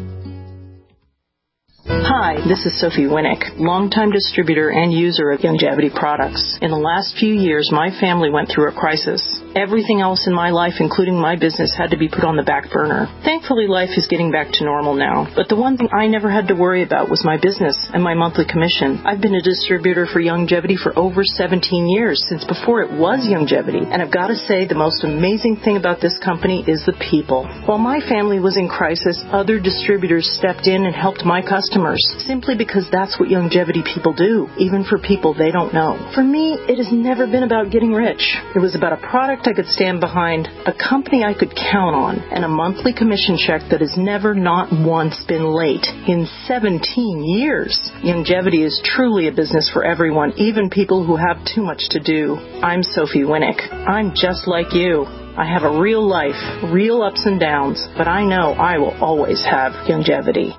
Hi, this is Sophie Winnick, longtime distributor and user of Youngevity products. In the last few years, my family went through a crisis. Everything else in my life, including my business, had to be put on the back burner. Thankfully, life is getting back to normal now. But the one thing I never had to worry about was my business and my monthly commission. I've been a distributor for Youngevity for over seventeen years, since before it was Youngevity. And I've got to say, the most amazing thing about this company is the people. While my family was in crisis, other distributors stepped in and helped my customers, simply because that's what Youngevity people do, even for people they don't know. For me, it has never been about getting rich. It was about a product I could stand behind, a company I could count on, and a monthly commission check that has never not once been late in seventeen years. Youngevity is truly a business for everyone, even people who have too much to do. I'm Sophie Winnick. I'm just like you. I have a real life, real ups and downs, but I know I will always have Youngevity.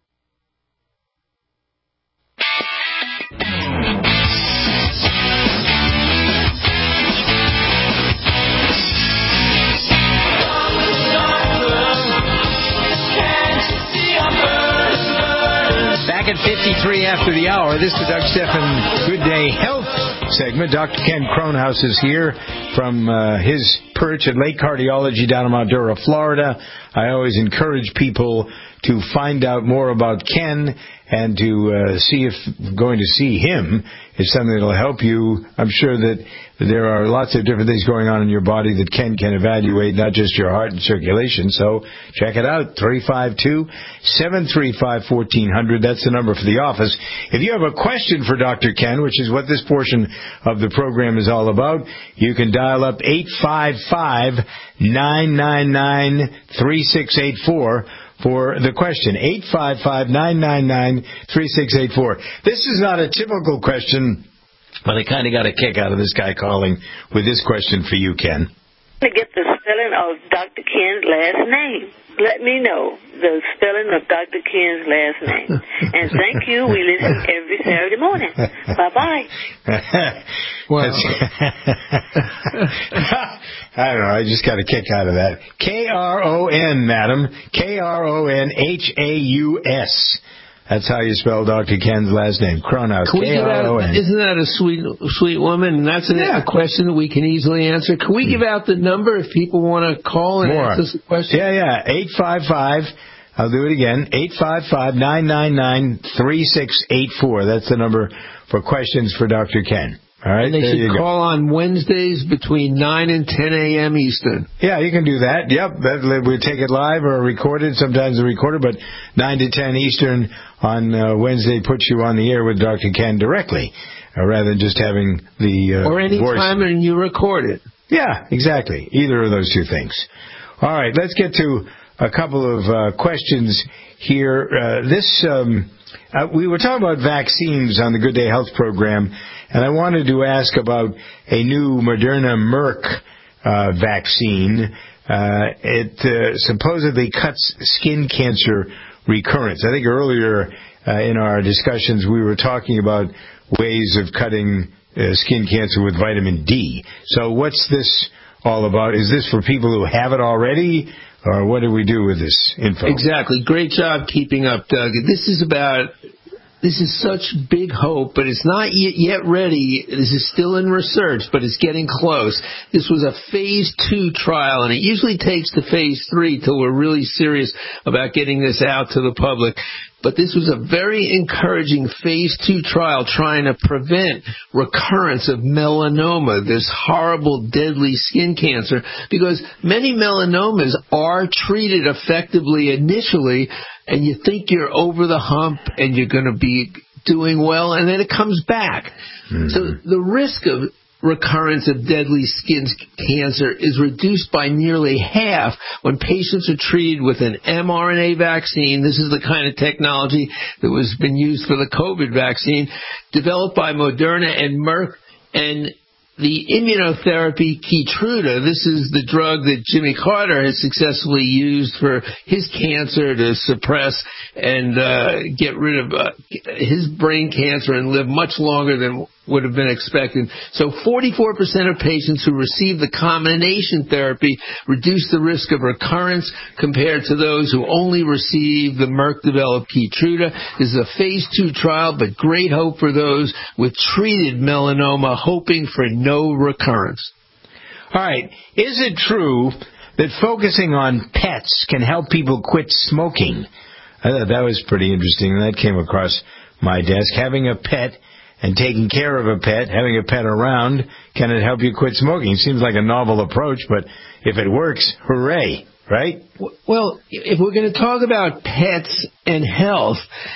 At fifty-three after the hour, this is Doug Stephan Good Day Health segment. Doctor Ken Kronhaus is here from uh, his perch at Lake Cardiology down in Madura, Florida. I always encourage people to find out more about Ken and to uh, see if going to see him is something that will help you. I'm sure that there are lots of different things going on in your body that Ken can evaluate, not just your heart and circulation. So check it out, three five two, seven three five, one four zero zero. That's the number for the office. If you have a question for Doctor Ken, which is what this portion of the program is all about, you can dial up eight five five, nine nine nine, three six eight four. For the question, eight five five, nine nine nine, three six eight four. This is not a typical question, but I kind of got a kick out of this guy calling with this question for you, Ken. To get the spelling of Doctor Ken's last name. Let me know the spelling of Doctor Ken's last name. And thank you. We listen every Saturday morning. Bye-bye. Well, I don't know. I just got a kick out of that. K R O N, madam. K R O N H A U S. That's how you spell Doctor Ken's last name. Kronhaus. K R O N. Isn't that a sweet, sweet woman? And that's an, yeah. a question that we can easily answer. Can we give out the number if people want to call and More. ask us a question? Yeah, yeah. eight five five. I'll do it again. eight five five, nine nine nine, three six eight four. That's the number for questions for Doctor Ken. All right, and they there should call go. on Wednesdays between nine and ten a.m. Eastern. Yeah, you can do that. Yep, that, we take it live or recorded. Sometimes we record it, but nine to ten Eastern on uh, Wednesday puts you on the air with Doctor Ken directly, uh, rather than just having the uh, or any voice. time and you record it. Yeah, exactly. Either of those two things. All right, let's get to a couple of uh, questions here. Uh, this um, Uh, we were talking about vaccines on the Good Day Health program, and I wanted to ask about a new Moderna Merck uh, vaccine. Uh, it uh, supposedly cuts skin cancer recurrence. I think earlier uh, in our discussions we were talking about ways of cutting uh, skin cancer with vitamin D. So what's this all about? Is this for people who have it already, or what do we do with this info? Exactly. Great job keeping up, Doug. This is about... This is such big hope, but it's not yet ready. This is still in research, but it's getting close. This was a phase two trial, and it usually takes to phase three till we're really serious about getting this out to the public. But this was a very encouraging phase two trial trying to prevent recurrence of melanoma, this horrible, deadly skin cancer, because many melanomas are treated effectively initially, and you think you're over the hump and you're going to be doing well, and then it comes back. Mm-hmm. So the risk of recurrence of deadly skin cancer is reduced by nearly half when patients are treated with an mRNA vaccine. This is the kind of technology that was been used for the COVID vaccine, developed by Moderna and Merck. And the immunotherapy Keytruda, this is the drug that Jimmy Carter has successfully used for his cancer to suppress and uh, get rid of uh, his brain cancer and live much longer than would have been expected. So forty-four percent of patients who receive the combination therapy reduce the risk of recurrence compared to those who only receive the Merck-developed Keytruda. This is a phase two trial, but great hope for those with treated melanoma, hoping for no recurrence. All right. Is it true that focusing on pets can help people quit smoking? I thought that was pretty interesting. That came across my desk. Having a pet and taking care of a pet, having a pet around, can it help you quit smoking? Seems like a novel approach, but if it works, hooray, right? Well, if we're going to talk about pets and health,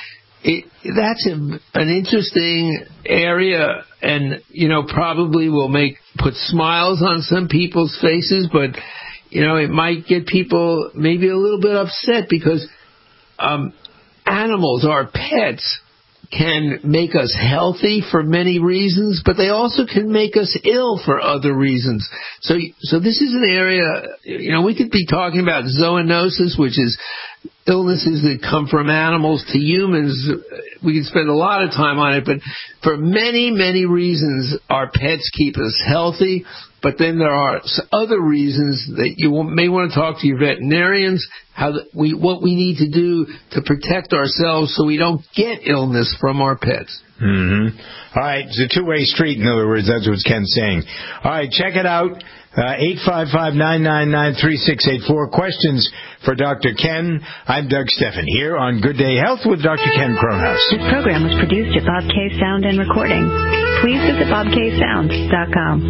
it, that's a, an interesting area, and, you know, probably will make put smiles on some people's faces, but, you know, it might get people maybe a little bit upset because um, animals, our pets, can make us healthy for many reasons, but they also can make us ill for other reasons. So, so this is an area, you know, we could be talking about zoonosis, which is illnesses that come from animals to humans. We could spend a lot of time on it, but for many, many reasons, our pets keep us healthy. But then there are other reasons that you may want to talk to your veterinarians, how we, what we need to do to protect ourselves so we don't get illness from our pets. Mm-hmm. All right, it's a two-way street, in other words. That's what Ken's saying. All right, check it out. Uh, eight five five, nine nine nine, three six eight four. Questions for Doctor Ken. I'm Doug Steffen here on Good Day Health with Doctor Ken Kronhaus. This program was produced at Bob K Sound and Recording. Please visit bob k sound dot com.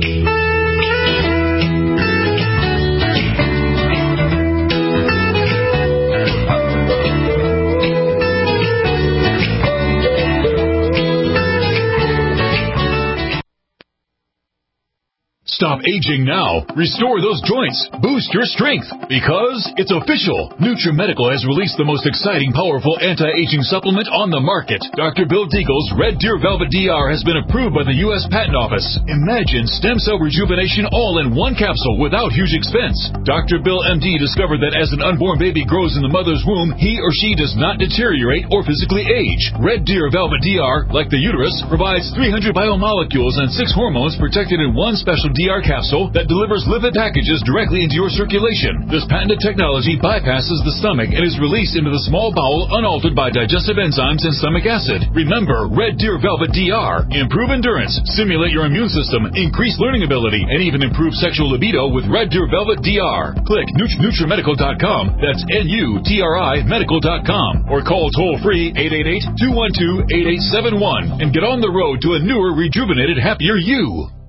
Stop aging now. Restore those joints. Boost your strength. Because it's official. NutriMedical has released the most exciting, powerful anti-aging supplement on the market. Doctor Bill Deagle's Red Deer Velvet D R has been approved by the U S Patent Office. Imagine stem cell rejuvenation all in one capsule without huge expense. Doctor Bill M D discovered that as an unborn baby grows in the mother's womb, he or she does not deteriorate or physically age. Red Deer Velvet D R, like the uterus, provides three hundred biomolecules and six hormones protected in one special D R capsule that delivers lipid packages directly into your circulation. This patented technology bypasses the stomach and is released into the small bowel unaltered by digestive enzymes and stomach acid. Remember, Red Deer Velvet D R. Improve endurance, stimulate your immune system, increase learning ability, and even improve sexual libido with Red Deer Velvet D R. Click NutriMedical dot com. That's N U T R I medical dot com. Or call toll-free eight eight eight, two one two, eight eight seven one and get on the road to a newer, rejuvenated, happier you.